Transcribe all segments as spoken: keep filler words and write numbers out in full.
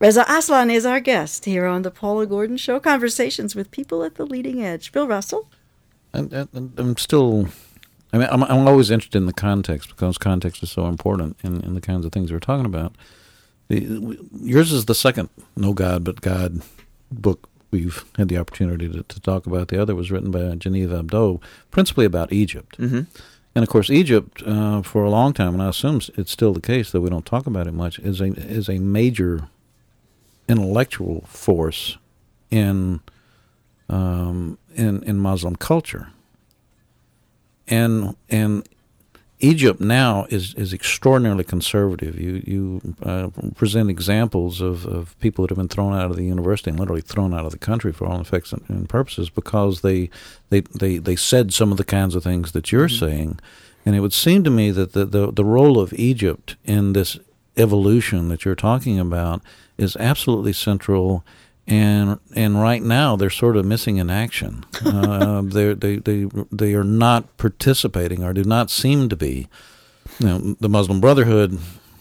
Reza Aslan is our guest here on the Paula Gordon Show, conversations with people at the leading edge. Bill Russell? And, and, I'm still, I mean, I'm, I'm always interested in the context because context is so important in, in the kinds of things we're talking about. The, yours is the second No God But God book we've had the opportunity to, to talk about. The other was written by Genevieve Abdo, principally about Egypt. Mm-hmm. And, of course, Egypt, uh, for a long time, and I assume it's still the case, though we don't talk about it much, is a is a major intellectual force in um, in in Muslim culture. And and Egypt now is, is extraordinarily conservative. You you uh, present examples of, of people that have been thrown out of the university and literally thrown out of the country for all effects and, and purposes because they, they they they said some of the kinds of things that you're mm-hmm. saying. And it would seem to me that the, the, the role of Egypt in this evolution that you're talking about is absolutely central. And and right now they're sort of missing in action. Uh, they they they they are not participating, or do not seem to be. You know, the Muslim Brotherhood.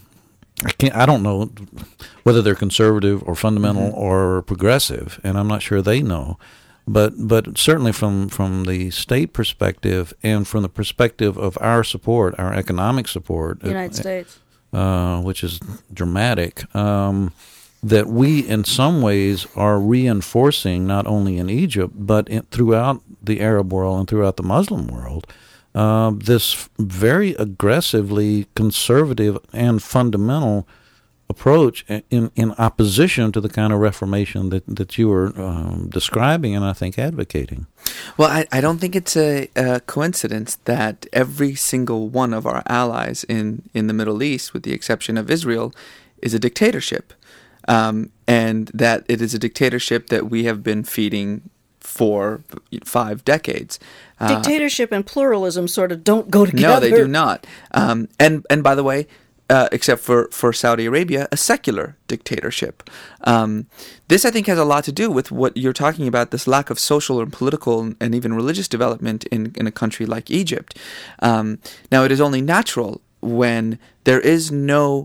I can't. I don't know whether they're conservative or fundamental mm-hmm. or progressive, and I'm not sure they know. But but certainly from from the state perspective and from the perspective of our support, our economic support, the United uh, States, uh, which is dramatic. Um, that we, in some ways, are reinforcing, not only in Egypt, but in, throughout the Arab world and throughout the Muslim world, uh, this very aggressively conservative and fundamental approach in, in opposition to the kind of reformation that, that you were um, describing and, I think, advocating. Well, I, I don't think it's a, a coincidence that every single one of our allies in, in the Middle East, with the exception of Israel, is a dictatorship. Um, and that it is a dictatorship that we have been feeding for five decades. Uh, dictatorship and pluralism sort of don't go together. No, they do not. Um, and, and by the way, uh, except for, for Saudi Arabia, a secular dictatorship. Um, this, I think, has a lot to do with what you're talking about, this lack of social and political and even religious development in, in a country like Egypt. Um, now, it is only natural when there is no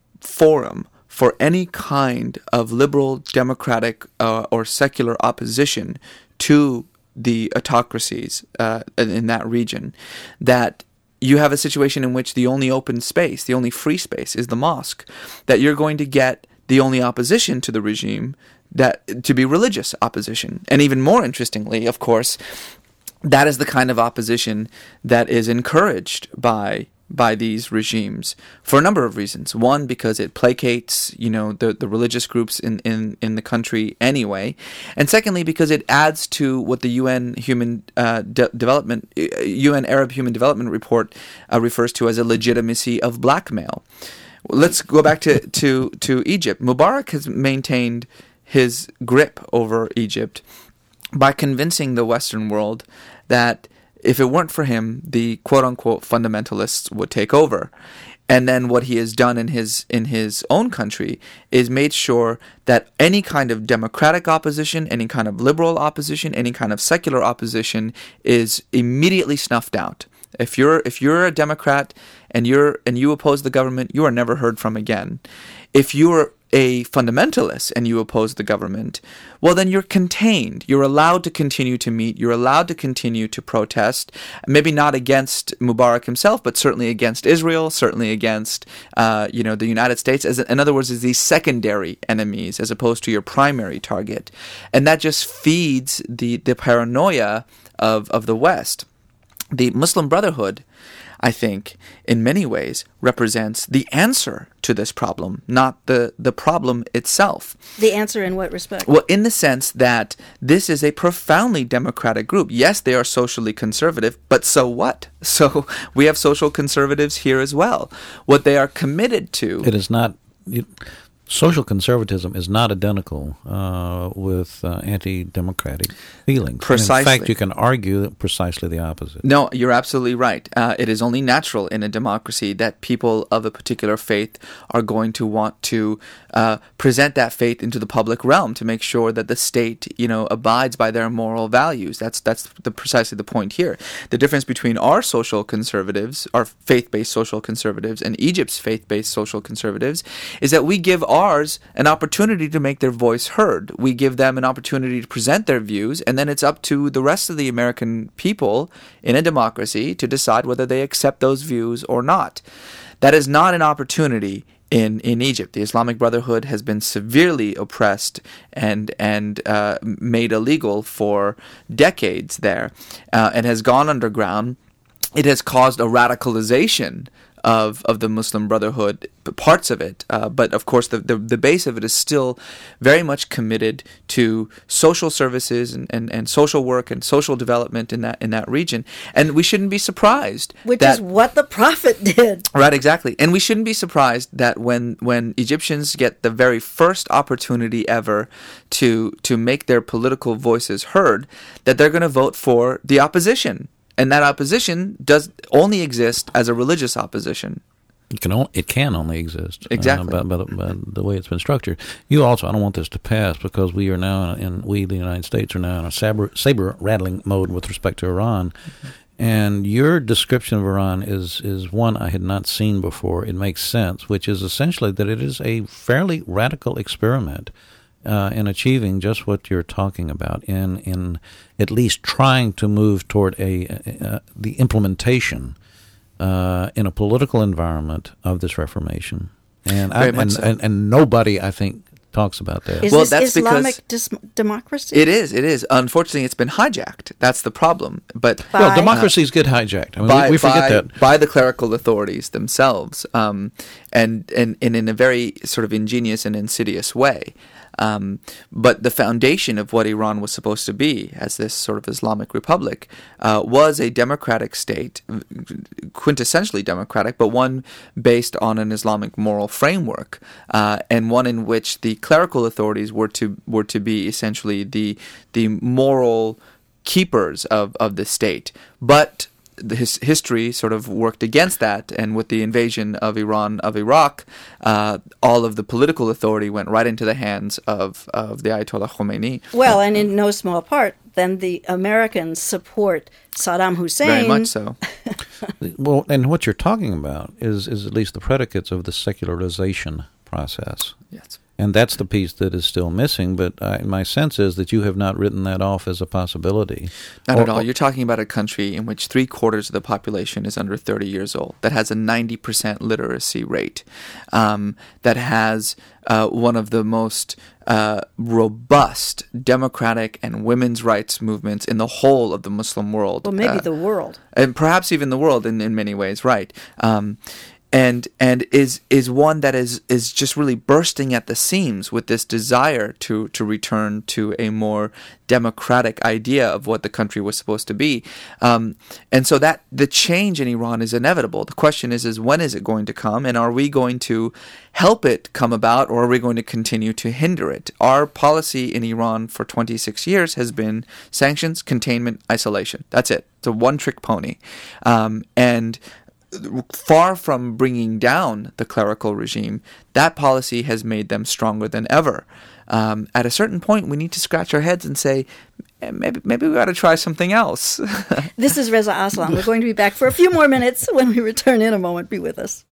forum for any kind of liberal, democratic, uh, or secular opposition to the autocracies uh, in that region, that you have a situation in which the only open space, the only free space is the mosque, that you're going to get the only opposition to the regime that to be religious opposition. And even more interestingly, of course, that is the kind of opposition that is encouraged by by these regimes for a number of reasons. One, because it placates, you know, the, the religious groups in, in, in the country anyway. And secondly, because it adds to what the U N Human uh, De- Development, U N Arab Human Development Report uh, refers to as a legitimacy of blackmail. Let's go back to, to, to Egypt. Mubarak has maintained his grip over Egypt by convincing the Western world that if it weren't for him, the quote-unquote fundamentalists would take over. And then what he has done in his in his own country is made sure that any kind of democratic opposition, any kind of liberal opposition, any kind of secular opposition is immediately snuffed out. If you're if you're a Democrat and you're and you oppose the government, you are never heard from again. If you're a fundamentalist and you oppose the government, well, then you're contained. You're allowed to continue to meet. You're allowed to continue to protest, maybe not against Mubarak himself, but certainly against Israel, certainly against, uh, you know, the United States. As in other words, as these secondary enemies as opposed to your primary target. And that just feeds the, the paranoia of, of the West. The Muslim Brotherhood, I think, in many ways, represents the answer to this problem, not the, the problem itself. The answer in what respect? Well, in the sense that this is a profoundly democratic group. Yes, they are socially conservative, but so what? So we have social conservatives here as well. What they are committed to... It is not... It, social conservatism is not identical uh, with uh, anti-democratic feelings. Precisely. And in fact, you can argue precisely the opposite. No, you're absolutely right. Uh, it is only natural in a democracy that people of a particular faith are going to want to uh, present that faith into the public realm to make sure that the state, you know, abides by their moral values. That's that's the, precisely the point here. The difference between our social conservatives, our faith-based social conservatives, and Egypt's faith-based social conservatives is that we give ours an opportunity to make their voice heard. We give them an opportunity to present their views, and then it's up to the rest of the American people in a democracy to decide whether they accept those views or not. That is not an opportunity in, in Egypt. The Islamic Brotherhood has been severely oppressed and and uh, made illegal for decades there, uh, and has gone underground. It has caused a radicalization of of the Muslim Brotherhood, parts of it, uh, but of course the, the the base of it is still very much committed to social services and, and, and social work and social development in that in that region, and we shouldn't be surprised. Which that, is what the Prophet did. Right, exactly, and we shouldn't be surprised that when when Egyptians get the very first opportunity ever to to make their political voices heard, that they're going to vote for the opposition. And that opposition does only exist as a religious opposition. It can only, it can only exist exactly uh, by, by, the, by the way it's been structured. You also, I don't want this to pass because we are now in we the United States are now in a saber, saber rattling mode with respect to Iran, mm-hmm. and your description of Iran is is one I had not seen before. It makes sense, which is essentially that it is a fairly radical experiment Uh, in achieving just what you're talking about, in in at least trying to move toward a, a, a the implementation uh, in a political environment of this reformation, and I, and, so. and and nobody I think talks about that. Is well, this that's Islamic because dis- democracy? It is. It is. Unfortunately, it's been hijacked. That's the problem. But By, well, democracies uh, get hijacked. I mean, by, we, we forget by, that by the clerical authorities themselves, um, and, and and in a very sort of ingenious and insidious way. Um, but the foundation of what Iran was supposed to be as this sort of Islamic republic uh, was a democratic state, quintessentially democratic, but one based on an Islamic moral framework, uh, and one in which the clerical authorities were to were to be essentially the the moral keepers of, of the state. But the his, history sort of worked against that, and with the invasion of Iran of Iraq, uh, all of the political authority went right into the hands of, of the Ayatollah Khomeini. Well, and in no small part, then the Americans support Saddam Hussein. Very much so. Well, and what you're talking about is is at least the predicates of the secularization process. Yes. And that's the piece that is still missing, but I, my sense is that you have not written that off as a possibility. Not or, at all. You're talking about a country in which three quarters of the population is under thirty years old, that has a ninety percent literacy rate, um, that has uh, one of the most uh, robust democratic and women's rights movements in the whole of the Muslim world. Well, maybe uh, the world. And perhaps even the world in, in many ways, right. Um, And and is is one that is, is just really bursting at the seams with this desire to, to return to a more democratic idea of what the country was supposed to be. Um, and so that the change in Iran is inevitable. The question is, is when is it going to come, and are we going to help it come about, or are we going to continue to hinder it? Our policy in Iran for twenty-six years has been sanctions, containment, isolation. That's it. It's a one-trick pony. Um, and far from bringing down the clerical regime, that policy has made them stronger than ever. Um, at a certain point, we need to scratch our heads and say, maybe maybe we ought to try something else. This is Reza Aslan. We're going to be back for a few more minutes. When we return in a moment, be with us.